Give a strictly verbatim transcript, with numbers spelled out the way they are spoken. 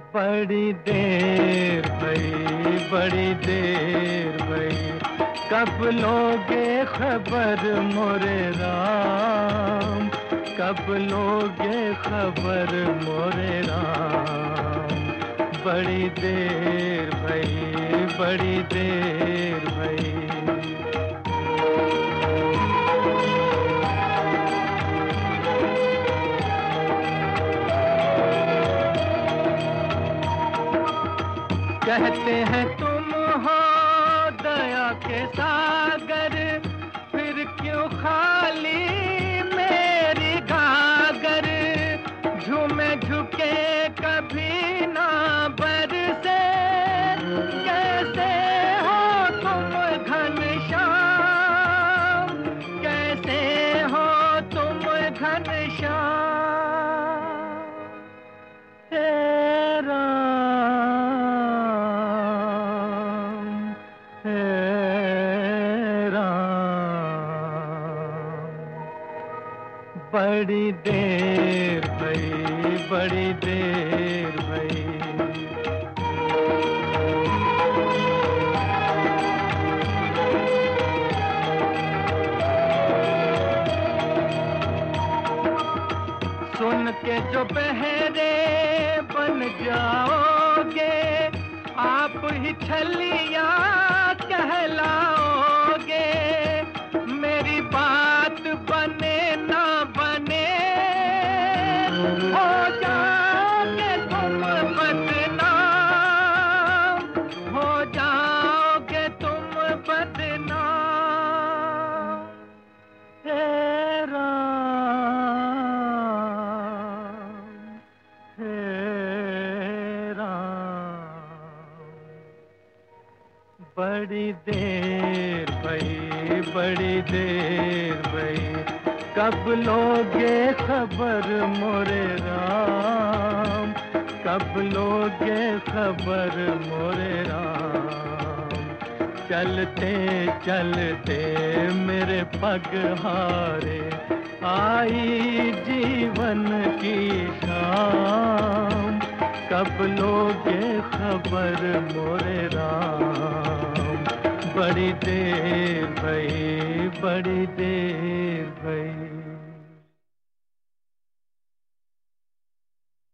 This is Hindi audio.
बड़ी देर भई, बड़ी देर भई, कब लोगे खबर मोरे राम, कब लोगे खबर मोरे राम। बड़ी देर भई, बड़ी देर भई। कहते हैं तुम हो दया के सागर, फिर क्यों खाली मेरी गागर। झूमे झुके कभी ना बरसे, कैसे हो तुम घनश्याम, कैसे हो तुम घनश्याम। हे राम, बड़ी देर भई, बड़ी देर भई। सुन के जो बहरे बन जाओगे, आप ही छलिया कहलाओगे। मेरी बात बने ना बने, हो जाओगे तुम बदनाम, हो जाओगे तुम बदनाम। हे राम, हे राम। बड़ी देर भई, बड़ी देर भई, कब लोगे खबर मोरे राम, कब लोगे खबर मोरे राम। चलते चलते मेरे पग हारे, आई जीवन की शाम। कब लोगे खबर मोरे राम। बड़ी देर भई, बड़ी देर भई।